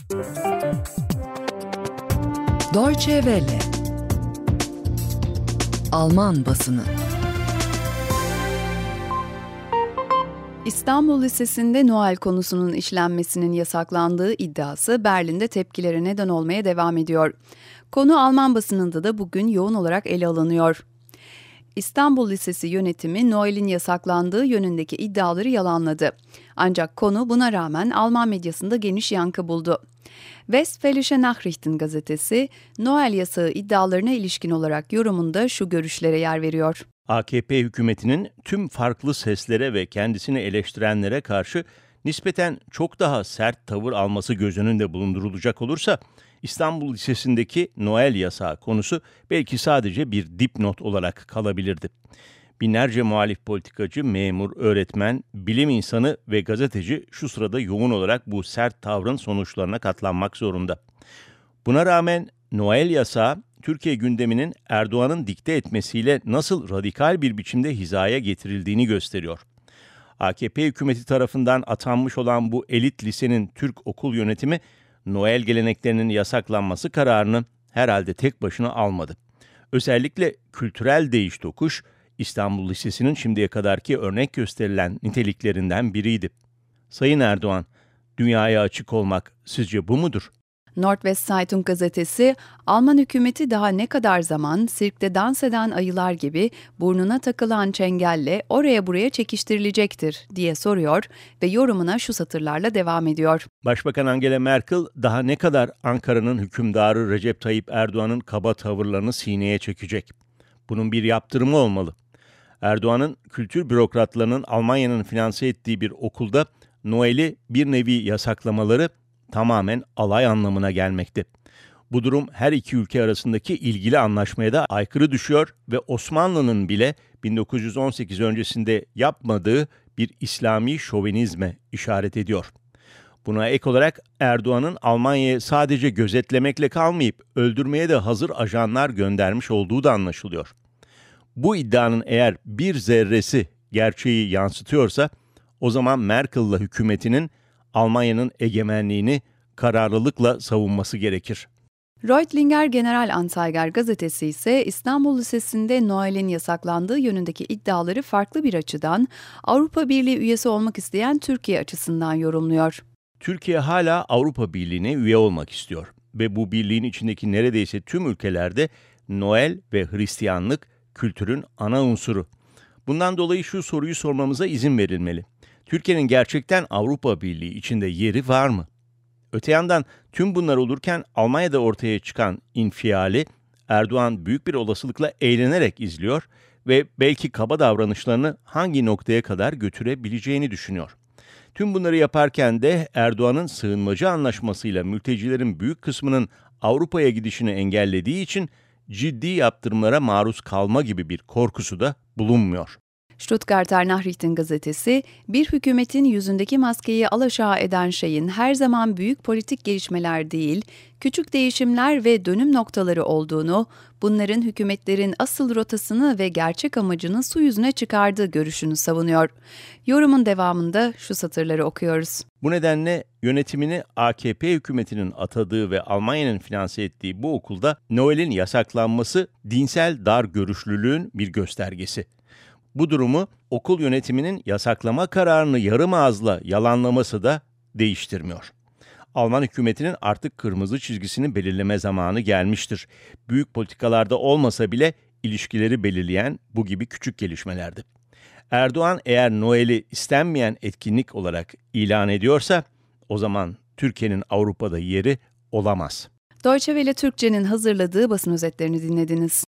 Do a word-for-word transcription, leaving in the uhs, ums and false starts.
Deutsche Welle. Alman basını. İstanbul Lisesi'nde Noel konusunun işlenmesinin yasaklandığı iddiası Berlin'de tepkilere neden olmaya devam ediyor. Konu Alman basınında da bugün yoğun olarak ele alınıyor. İstanbul Lisesi yönetimi Noel'in yasaklandığı yönündeki iddiaları yalanladı. Ancak konu buna rağmen Alman medyasında geniş yankı buldu. Westfälische Nachrichten gazetesi, Noel yasağı iddialarına ilişkin olarak yorumunda şu görüşlere yer veriyor. A K P hükümetinin tüm farklı seslere ve kendisini eleştirenlere karşı nispeten çok daha sert tavır alması göz önünde bulundurulacak olursa, İstanbul Lisesi'ndeki Noel yasağı konusu belki sadece bir dipnot olarak kalabilirdi. Binlerce muhalif politikacı, memur, öğretmen, bilim insanı ve gazeteci şu sırada yoğun olarak bu sert tavrın sonuçlarına katlanmak zorunda. Buna rağmen Noel yasağı, Türkiye gündeminin Erdoğan'ın dikte etmesiyle nasıl radikal bir biçimde hizaya getirildiğini gösteriyor. A K P hükümeti tarafından atanmış olan bu elit lisenin Türk okul yönetimi, Noel geleneklerinin yasaklanması kararını herhalde tek başına almadı. Özellikle kültürel değiş tokuş, İstanbul Lisesi'nin şimdiye kadarki örnek gösterilen niteliklerinden biriydi. Sayın Erdoğan, dünyaya açık olmak sizce bu mudur? Nordwest Zeitung gazetesi, Alman hükümeti daha ne kadar zaman sirkte dans eden ayılar gibi burnuna takılan çengelle oraya buraya çekiştirilecektir diye soruyor ve yorumuna şu satırlarla devam ediyor. Başbakan Angela Merkel daha ne kadar Ankara'nın hükümdarı Recep Tayyip Erdoğan'ın kaba tavırlarını sineye çekecek? Bunun bir yaptırımı olmalı. Erdoğan'ın kültür bürokratlarının Almanya'nın finanse ettiği bir okulda Noel'i bir nevi yasaklamaları tamamen alay anlamına gelmekte. Bu durum her iki ülke arasındaki ilgili anlaşmaya da aykırı düşüyor ve Osmanlı'nın bile bin dokuz yüz on sekiz öncesinde yapmadığı bir İslami şovenizme işaret ediyor. Buna ek olarak Erdoğan'ın Almanya'ya sadece gözetlemekle kalmayıp öldürmeye de hazır ajanlar göndermiş olduğu da anlaşılıyor. Bu iddianın eğer bir zerresi gerçeği yansıtıyorsa, o zaman Merkel'la hükümetinin Almanya'nın egemenliğini kararlılıkla savunması gerekir. Reutlinger Generalanzeiger gazetesi ise İstanbul Lisesi'nde Noel'in yasaklandığı yönündeki iddiaları farklı bir açıdan Avrupa Birliği üyesi olmak isteyen Türkiye açısından yorumluyor. Türkiye hala Avrupa Birliği'ne üye olmak istiyor ve bu birliğin içindeki neredeyse tüm ülkelerde Noel ve Hristiyanlık kültürün ana unsuru. Bundan dolayı şu soruyu sormamıza izin verilmeli. Türkiye'nin gerçekten Avrupa Birliği içinde yeri var mı? Öte yandan tüm bunlar olurken Almanya'da ortaya çıkan infiali Erdoğan büyük bir olasılıkla eğlenerek izliyor ve belki kaba davranışlarını hangi noktaya kadar götürebileceğini düşünüyor. Tüm bunları yaparken de Erdoğan'ın sığınmacı anlaşmasıyla mültecilerin büyük kısmının Avrupa'ya gidişini engellediği için ciddi yaptırımlara maruz kalma gibi bir korkusu da bulunmuyor. Stuttgarter Nachrichten gazetesi, bir hükümetin yüzündeki maskeyi alaşağı eden şeyin her zaman büyük politik gelişmeler değil, küçük değişimler ve dönüm noktaları olduğunu, bunların hükümetlerin asıl rotasını ve gerçek amacını su yüzüne çıkardığı görüşünü savunuyor. Yorumun devamında şu satırları okuyoruz. Bu nedenle yönetimini A K P hükümetinin atadığı ve Almanya'nın finanse ettiği bu okulda Noel'in yasaklanması dinsel dar görüşlülüğün bir göstergesi. Bu durumu okul yönetiminin yasaklama kararını yarım ağızla yalanlaması da değiştirmiyor. Alman hükümetinin artık kırmızı çizgisini belirleme zamanı gelmiştir. Büyük politikalarda olmasa bile ilişkileri belirleyen bu gibi küçük gelişmelerdi. Erdoğan eğer Noel'i istenmeyen etkinlik olarak ilan ediyorsa, o zaman Türkiye'nin Avrupa'da yeri olamaz. Deutsche Welle Türkçe'nin hazırladığı basın özetlerini dinlediniz.